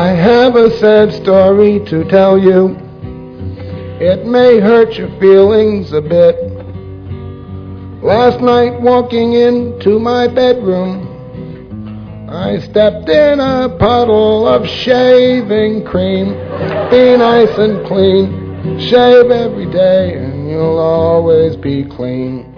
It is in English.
I have a sad story to tell you. It may hurt your feelings a bit. Last night walking into my bedroom, I stepped in a puddle of shaving cream. Be nice and clean, shave every day and you'll always be clean.